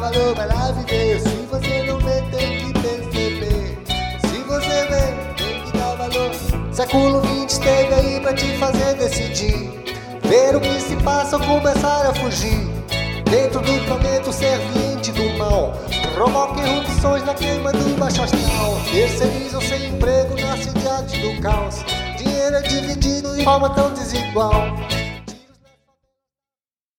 valor, vai lá viver. Se você não vê, tem que perceber. Se você vê, tem que dar valor. Século XX esteve aí pra te fazer decidir, ver o que se passa ou começar a fugir. Dentro do planeta o serviente do mal provoca erupções na queima do baixo astral. Terceirizam sem emprego na cidade do caos. Dinheiro é dividido de forma tão desigual.